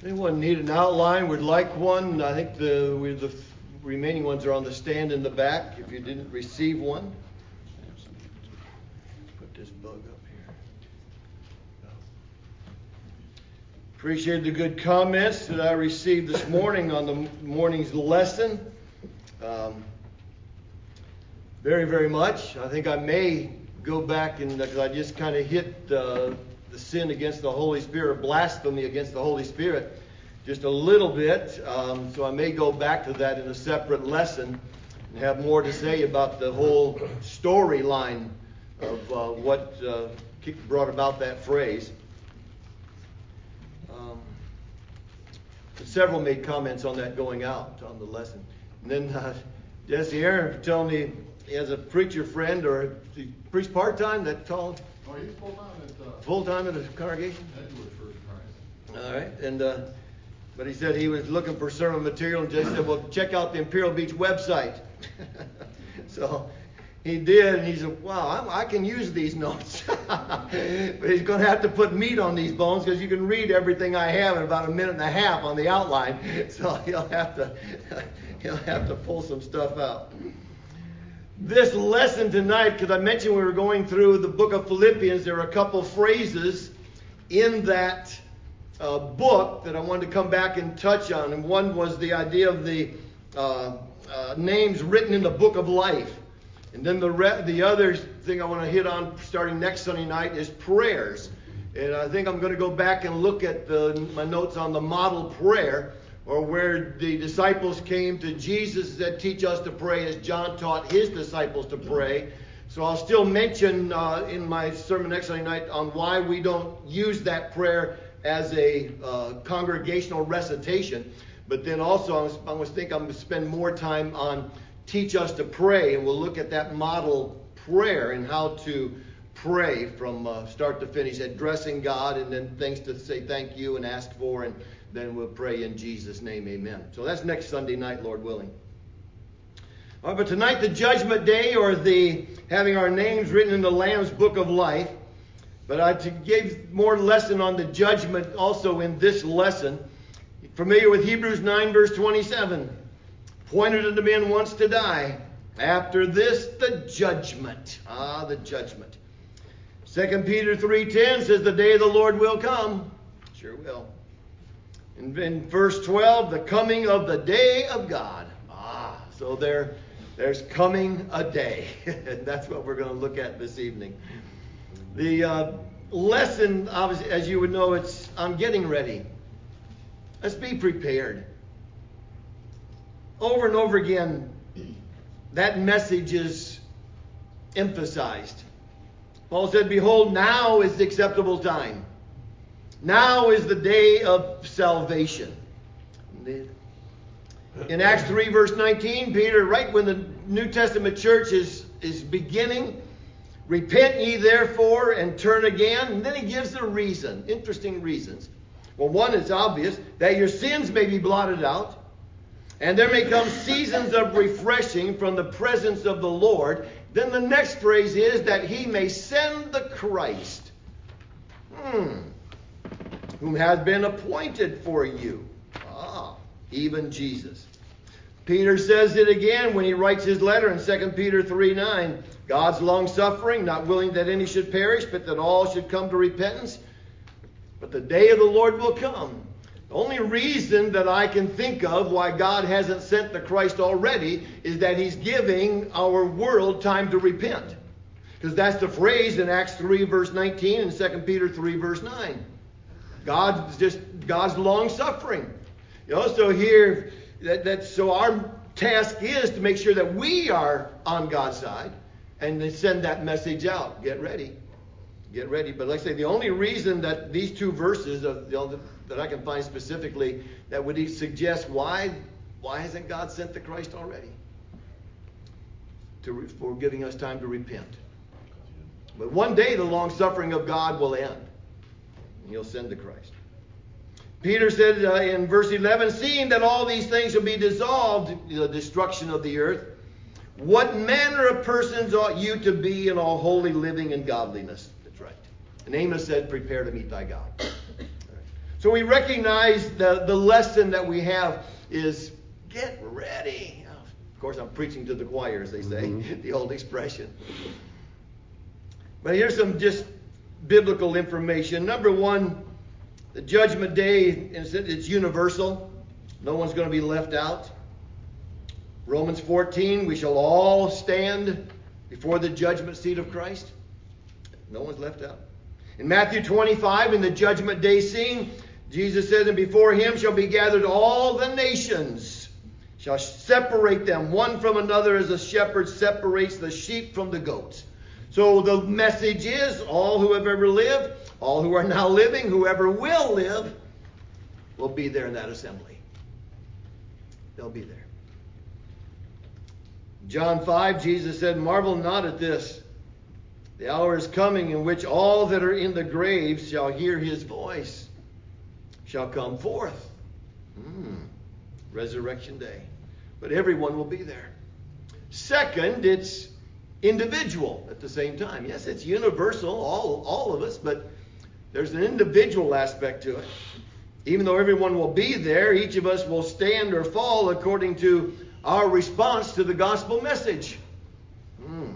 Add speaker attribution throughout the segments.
Speaker 1: Anyone need an outline, would like one? I think the remaining ones are on the stand in the back if you didn't receive one. Put this bug up here. Appreciate the good comments that I received this morning on the morning's lesson. Very, very much. I think I may go back and, because I just kind of hit the sin against the Holy Spirit, blasphemy against the Holy Spirit, just a little bit. So I may go back to that in a separate lesson and have more to say about the whole storyline of what brought about that phrase. Several made comments on that going out on the lesson. And then Jesse Aaron telling me he has a preacher friend, or he preached part-time, that tall?
Speaker 2: Oh, he's full-time
Speaker 1: full-time at a congregation?
Speaker 2: Edgewood Church of Christ.
Speaker 1: All right. And but he said he was looking for sermon material, and Jesse said, well, check out the Imperial Beach website. So he did, and he said, wow, I can use these notes. But he's going to have to put meat on these bones, because you can read everything I have in about a minute and a half on the outline. So he'll have to pull some stuff out. This lesson tonight, because I mentioned we were going through the book of Philippians, there are a couple phrases in that book that I wanted to come back and touch on. And one was the idea of the names written in the book of life. And then the other thing I want to hit on starting next Sunday night is prayers. And I think I'm going to go back and look at my notes on the model prayer, or where the disciples came to Jesus and said, teach us to pray as John taught his disciples to pray. So I'll still mention in my sermon next Sunday night on why we don't use that prayer as a congregational recitation. But then also I'm going to spend more time on teach us to pray, and we'll look at that model prayer and how to pray from start to finish, addressing God, and then things to say thank you and ask for, and then we'll pray in Jesus' name, amen. So that's next Sunday night, Lord willing. All right, but tonight, the judgment day, or the having our names written in the Lamb's book of life. But I gave more lesson on the judgment also in this lesson. Familiar with Hebrews 9 verse 27. Appointed unto men once to die. After this, the judgment. The judgment. 2 Peter 3:10 says the day of the Lord will come. Sure will. And in verse 12, the coming of the day of God. So there's coming a day. And that's what we're going to look at this evening. The lesson, obviously, as you would know, it's on getting ready. Let's be prepared. Over and over again, that message is emphasized. Paul said, behold, now is the acceptable time. Now is the day of salvation. In Acts 3 verse 19, Peter, right when the New Testament church is beginning, repent ye therefore and turn again. And then he gives a reason, interesting reasons. Well, one is obvious, that your sins may be blotted out, and there may come seasons of refreshing from the presence of the Lord. Then the next phrase is that he may send the Christ, whom has been appointed for you. Even Jesus. Peter says it again when he writes his letter in 2 Peter 3:9. God's long-suffering, not willing that any should perish, but that all should come to repentance. But the day of the Lord will come. The only reason that I can think of why God hasn't sent the Christ already is that he's giving our world time to repent. Because that's the phrase in Acts 3 verse 19 and 2 Peter 3 verse 9. God's long-suffering. So here, so our task is to make sure that we are on God's side and to send that message out. Get ready. Get ready. But like I say, the only reason that these two verses that I can find specifically that would suggest why hasn't God sent the Christ already? For giving us time to repent. But one day the long suffering of God will end. And he'll send the Christ. Peter said in verse 11, seeing that all these things will be dissolved, the destruction of the earth, what manner of persons ought you to be in all holy living and godliness? That's right. And Amos said, prepare to meet thy God. Right. So we recognize the lesson that we have is get ready. Of course, I'm preaching to the choir, as they say, the old expression. But here's some just biblical information. Number one, the judgment day, it's universal. No one's going to be left out. Romans 14, we shall all stand before the judgment seat of Christ. No one's left out. In Matthew 25, in the judgment day scene, Jesus says, and before him shall be gathered all the nations, shall separate them one from another as a shepherd separates the sheep from the goats. So the message is, all who have ever lived, all who are now living, whoever will live, will be there in that assembly. They'll be there. John 5, Jesus said, marvel not at this. The hour is coming in which all that are in the graves shall hear his voice, shall come forth. Resurrection day. But everyone will be there. Second, it's individual at the same time. Yes, it's universal, all of us, but there's an individual aspect to it. Even though everyone will be there, each of us will stand or fall according to our response to the gospel message. In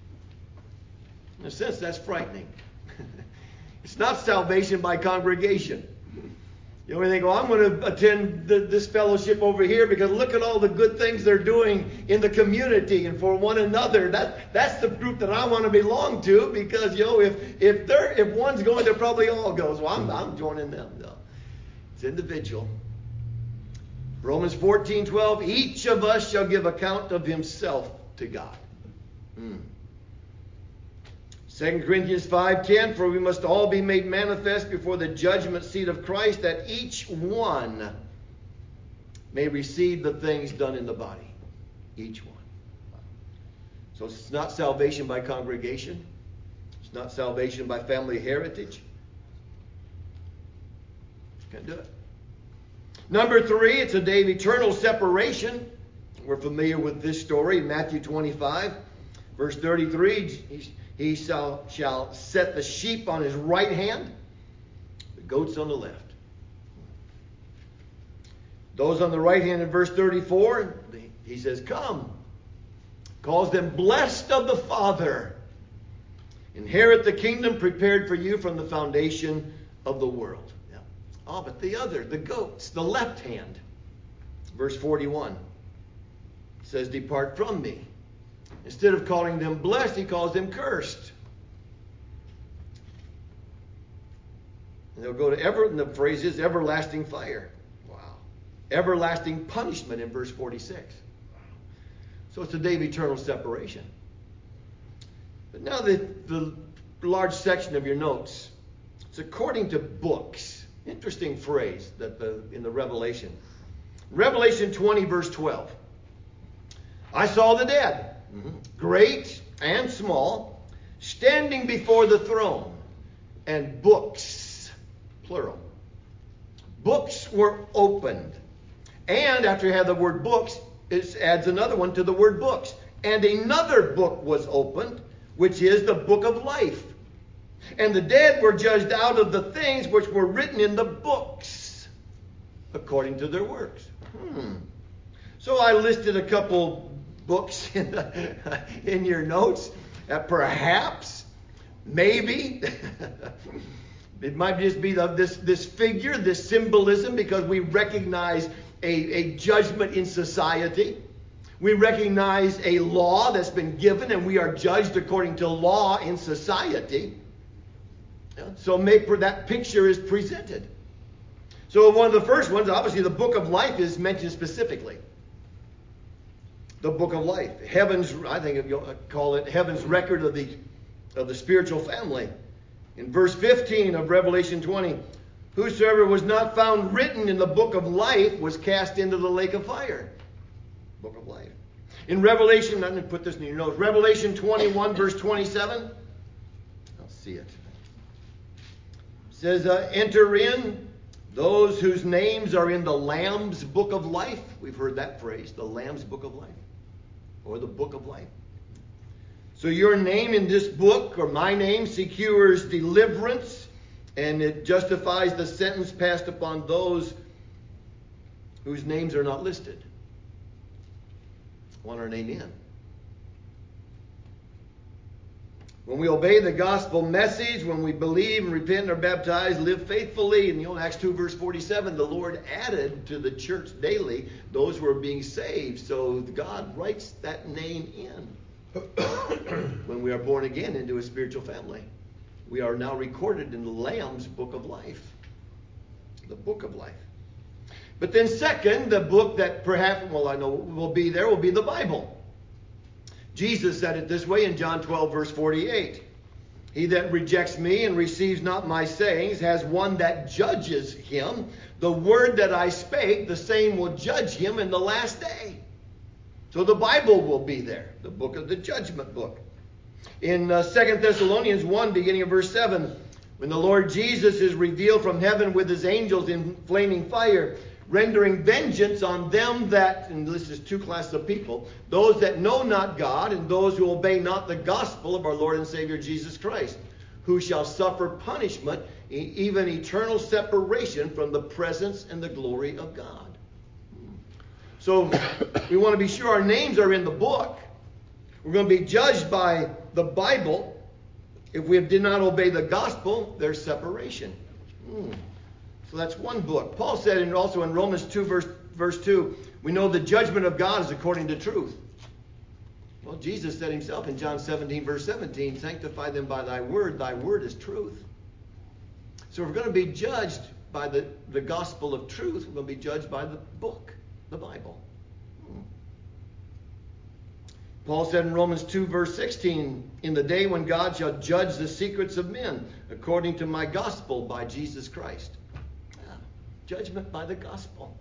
Speaker 1: a sense, that's frightening. It's not salvation by congregation. You know, we think, I'm going to attend this fellowship over here because look at all the good things they're doing in the community and for one another. That's the group that I want to belong to because, if one's going, they'll probably all go. So I'm joining them. No, it's individual. Romans 14:12, each of us shall give account of himself to God. 2 Corinthians 5:10, for we must all be made manifest before the judgment seat of Christ, that each one may receive the things done in the body. Each one. So it's not salvation by congregation. It's not salvation by family heritage. Can't do it. Number 3, it's a day of eternal separation. We're familiar with this story. Matthew 25, verse 33, he shall set the sheep on his right hand, the goats on the left. Those on the right hand in verse 34, he says, come. Calls them blessed of the Father. Inherit the kingdom prepared for you from the foundation of the world. Yeah. Oh, but the goats, the left hand. Verse 41 says, depart from me. Instead of calling them blessed, he calls them cursed. And they'll go to and the phrase is everlasting fire. Wow. Everlasting punishment in verse 46. So it's a day of eternal separation. But now the large section of your notes. It's according to books. Interesting phrase that in the Revelation. Revelation 20 verse 12. I saw the dead, great and small, standing before the throne, and books, plural. Books were opened. And after you have the word books, it adds another one to the word books. And another book was opened, which is the book of life. And the dead were judged out of the things which were written in the books, according to their works. So I listed a couple books in your notes. Perhaps, maybe, it might just be this figure, this symbolism, because we recognize a judgment in society. We recognize a law that's been given, and we are judged according to law in society. So that picture is presented. So one of the first ones, obviously, the book of life is mentioned specifically. The book of life. I think you'll call it heaven's record of the spiritual family. In verse 15 of Revelation 20, whosoever was not found written in the book of life was cast into the lake of fire. Book of life. In Revelation, I'm going to put this in your notes. Revelation 21 verse 27. I'll see it. It says, enter in those whose names are in the Lamb's book of life. We've heard that phrase, the Lamb's book of life. Or the book of life. So your name in this book, or my name, secures deliverance And it justifies the sentence passed upon those whose names are not listed. Want our name in. When we obey the gospel message, when we believe and repent and are baptized, live faithfully, in Acts 2 verse 47, the Lord added to the church daily those who are being saved. So God writes that name in. When we are born again into a spiritual family, we are now recorded in the Lamb's book of life. The book of life. But then second, the book that perhaps, I know will be there, will be the Bible. Jesus said it this way in John 12, verse 48. He that rejects me and receives not my sayings has one that judges him. The word that I spake, the same will judge him in the last day. So the Bible will be there, the book of the judgment book. In 2 Thessalonians 1, beginning of verse 7, when the Lord Jesus is revealed from heaven with his angels in flaming fire, rendering vengeance on them that, and this is two classes of people, those that know not God and those who obey not the gospel of our Lord and Savior Jesus Christ, who shall suffer punishment, even eternal separation from the presence and the glory of God. So we want to be sure our names are in the book. We're going to be judged by the Bible. If we did not obey the gospel, there's separation. So that's one book. Paul said also in Romans 2 verse 2, we know the judgment of God is according to truth. Well, Jesus said himself in John 17 verse 17, sanctify them by thy word is truth. So we're going to be judged by the gospel of truth. We're going to be judged by the book, the Bible. Paul said in Romans 2 verse 16, in the day when God shall judge the secrets of men, according to my gospel by Jesus Christ. Judgment by the gospel.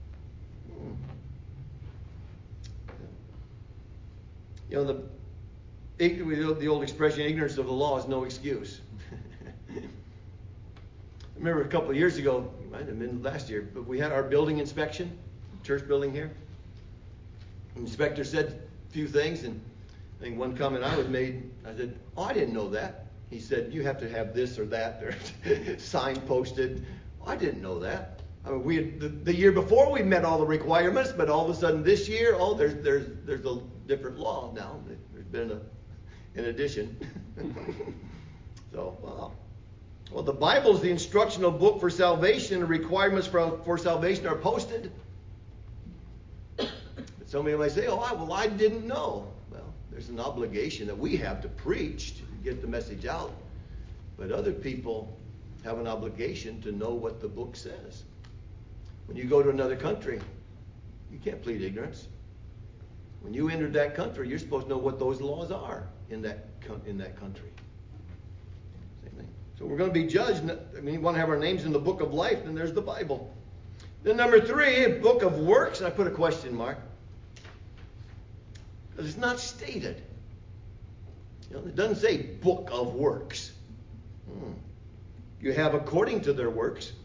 Speaker 1: The old expression, ignorance of the law is no excuse. I remember a couple of years ago, might have been last year, but we had our building inspection, church building here. The inspector said a few things, and I think one comment I said, I didn't know that. He said, you have to have this or that, or sign posted. I didn't know that. I mean, the year before we met all the requirements, but all of a sudden this year, there's a different law now. There's been an addition. So, wow. Well, the Bible is the instructional book for salvation. The requirements for salvation are posted. But somebody might say, I didn't know. Well, there's an obligation that we have to preach to get the message out. But other people have an obligation to know what the book says. When you go to another country, you can't plead ignorance. When you enter that country, you're supposed to know what those laws are in that country. Same thing. So we're going to be judged. We want to have our names in the book of life, then there's the Bible. Then number 3, a book of works. And I put a question mark. Because it's not stated. It doesn't say book of works. You have according to their works.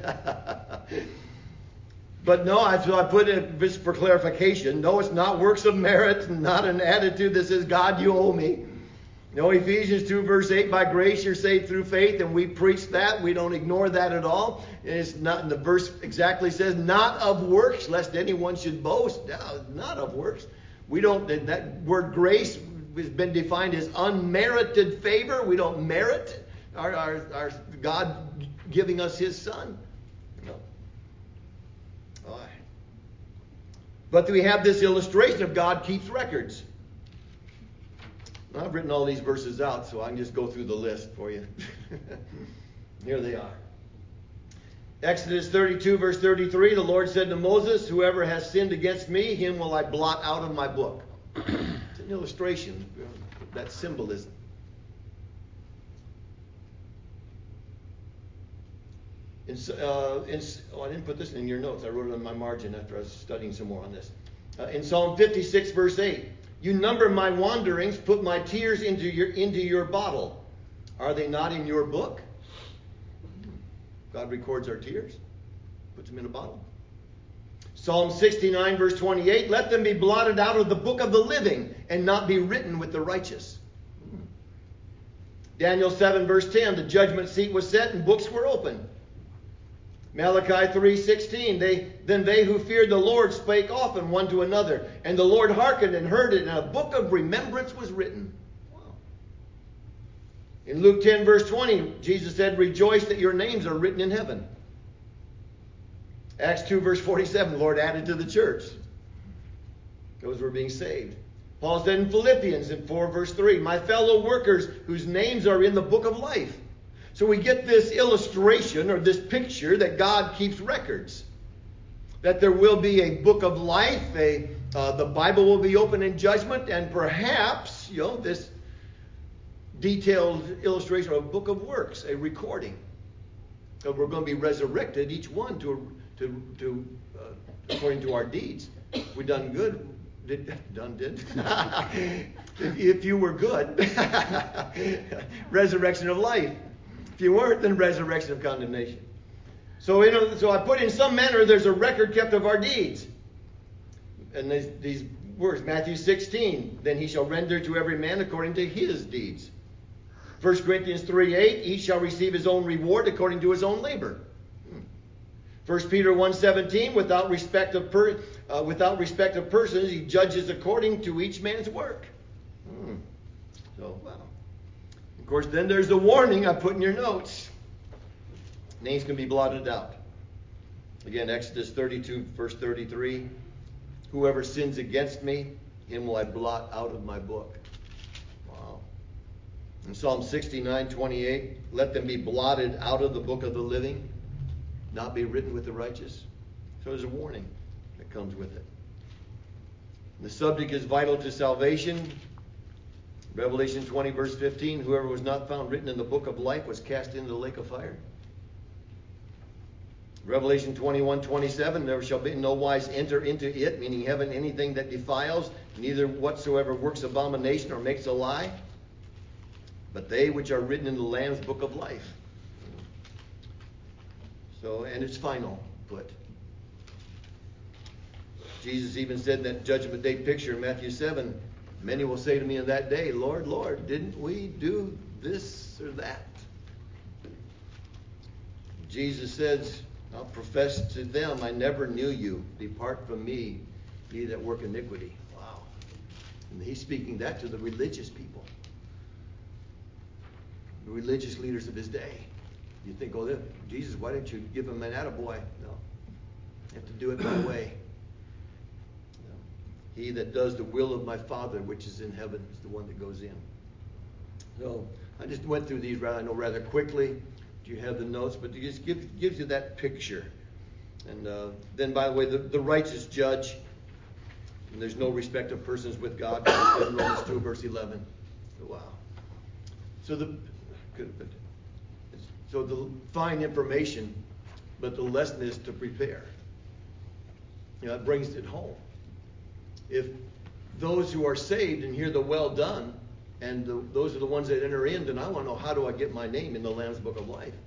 Speaker 1: But no, I put it just for clarification. No, it's not works of merit, not an attitude that says, God, you owe me. No, Ephesians 2 verse 8, by grace you're saved through faith, and we preach that. We don't ignore that at all. It's not, the verse exactly says, not of works, lest anyone should boast. No, not of works. We don't, that word grace has been defined as unmerited favor. We don't merit our God giving us his son. But we have this illustration of God keeps records. Now, I've written all these verses out, so I can just go through the list for you. Here they are. Exodus 32, verse 33, the Lord said to Moses, whoever has sinned against me, him will I blot out of my book. It's an illustration, that symbolism. I didn't put this in your notes. I wrote it on my margin after I was studying some more on this. In Psalm 56, verse 8, you number my wanderings, put my tears into your bottle. Are they not in your book? God records our tears, puts them in a bottle. Psalm 69, verse 28, let them be blotted out of the book of the living and not be written with the righteous. Daniel 7 verse 10, the judgment seat was set and books were opened. Malachi 3:16, then they who feared the Lord spake often one to another, and the Lord hearkened and heard it, and a book of remembrance was written. Wow. In Luke 10 verse 20, Jesus said, rejoice that your names are written in heaven. Acts 2 verse 47, the Lord added to the church. Those were being saved. Paul said in Philippians in 4 verse 3, my fellow workers whose names are in the book of life. So we get this illustration or this picture that God keeps records. That there will be a book of life, the Bible will be open in judgment, and perhaps, this detailed illustration of a book of works, a recording. So we're going to be resurrected, each one to according to our deeds. We done good. If you were good, resurrection of life. If you weren't, then resurrection of condemnation. So I put in some manner there's a record kept of our deeds. And these words, Matthew 16, then he shall render to every man according to his deeds. 1 Corinthians 3:8, each shall receive his own reward according to his own labor. 1 Peter 1:17, without respect of persons, he judges according to each man's work. So, wow. Of course, then there's the warning I put in your notes. Names can be blotted out. Again, Exodus 32, verse 33. Whoever sins against me, him will I blot out of my book. Wow. In Psalm 69:28, let them be blotted out of the book of the living, not be written with the righteous. So there's a warning that comes with it. The subject is vital to salvation. Revelation 20 verse 15, whoever was not found written in the book of life was cast into the lake of fire. Revelation 21:27, there shall be no wise enter into it, meaning heaven, anything that defiles, neither whatsoever works abomination or makes a lie, but they which are written in the Lamb's book of life. So, and it's final put. Jesus even said in that judgment day picture in Matthew 7, many will say to me in that day, Lord, Lord, didn't we do this or that? Jesus says, I'll profess to them, I never knew you. Depart from me, ye that work iniquity. Wow. And he's speaking that to the religious people. The religious leaders of his day. You think, oh, Jesus, why didn't you give him an attaboy? No. You have to do it my way. He that does the will of my Father, which is in heaven, is the one that goes in. So I just went through these rather quickly. Do you have the notes? But it just gives you that picture. And then, by the way, the righteous judge, and there's no respect of persons with God, in Romans 2, verse 11. Wow. So the fine information, but the lesson is to prepare. It brings it home. If those who are saved and hear the well done, and those are the ones that enter in, then I want to know, how do I get my name in the Lamb's Book of Life?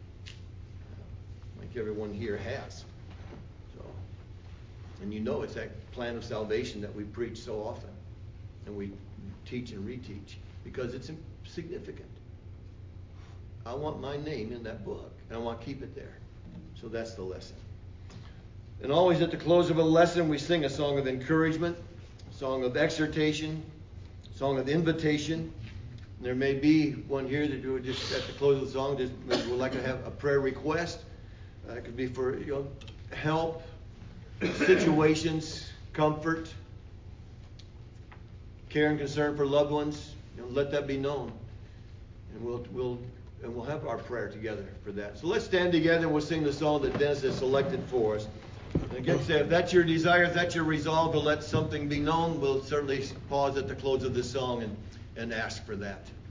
Speaker 1: Like everyone here has. So, and it's that plan of salvation that we preach so often. And we teach and reteach. Because it's significant. I want my name in that book. And I want to keep it there. So that's the lesson. And always at the close of a lesson, we sing a song of encouragement, a song of exhortation, a song of invitation. And there may be one here that would just at the close of the song just would like to have a prayer request. It could be for help, situations, comfort, care and concern for loved ones. Let that be known, and we'll have our prayer together for that. So let's stand together and we'll sing the song that Dennis has selected for us. And again, say, if that's your desire, if that's your resolve to let something be known, we'll certainly pause at the close of this song and ask for that.